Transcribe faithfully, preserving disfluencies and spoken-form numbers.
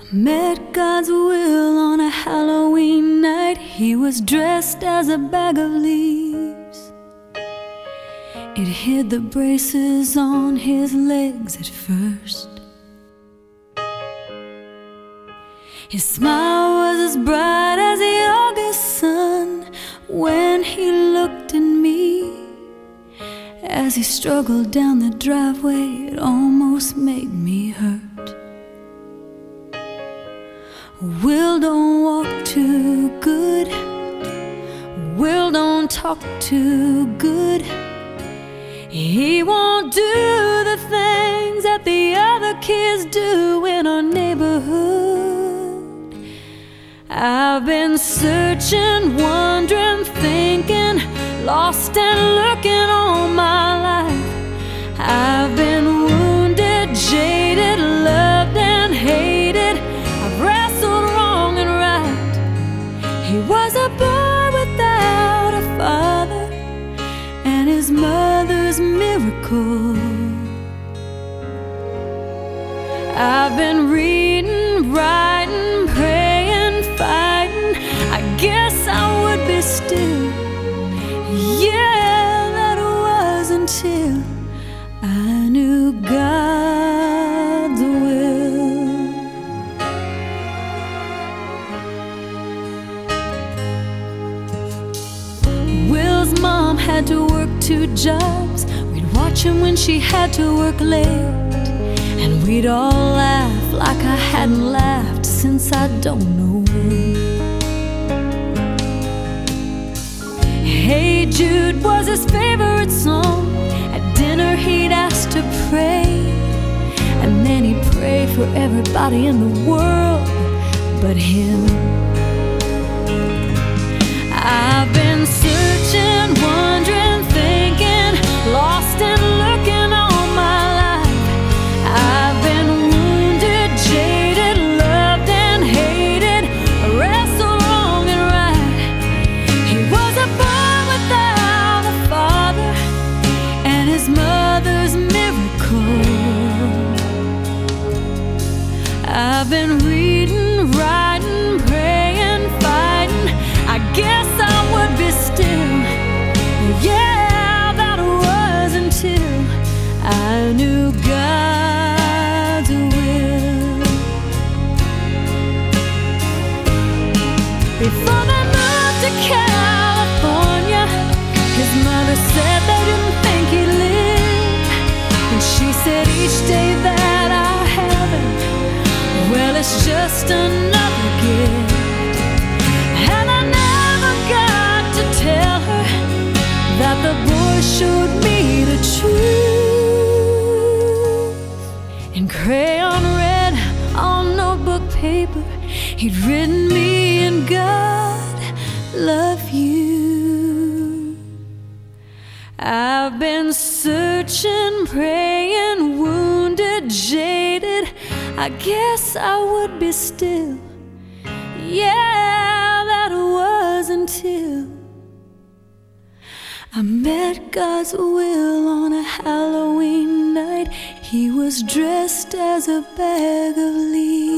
Met God's will on a Halloween night. He was dressed as a bag of leaves. It hid the braces on his legs at first. His smile was as bright as the August sun when he looked at me. As he struggled down the driveway, it almost made me hurt. Will don't walk too good. Will don't talk too good. He won't do the things that the other kids do in our neighborhood. I've been searching, wondering, thinking, lost and looking all my life. I've been wounded, jaded, loved and hated. I've wrestled wrong and right. He was a boy without a father and his mother's miracle. I've been reading, writing, praying, fighting. I guess I would be still. Yeah, that was until I knew God's will. Will's mom had to work two jobs. We'd watch him when she had to work late, and we'd all laugh like I hadn't laughed since I don't know when. Hey Jude was his favorite song. At dinner he'd ask to pray, and then he'd pray for everybody in the world but him. I've been searching, wondering, thinking, lost and looking all my life. I've been wounded, jaded, loved and hated. I wrestled wrong and right. He was a boy without a father and his mother's miracle. I've been reading, writing, praying, fighting. I guess I would be still. Yeah, that was until I knew God's will. Before they moved to California, his mother said they didn't think he'd live, and she said each day that I have him, well, it's just another gift. And I never got to tell her that the boy showed me the truth. In crayon red on notebook paper, he'd written me in God, love you. I've been searching, praying, wounded, jaded. I guess I would be still. Yeah, that was until I met God's will on a Halloween night. He was dressed as a bag of leaves.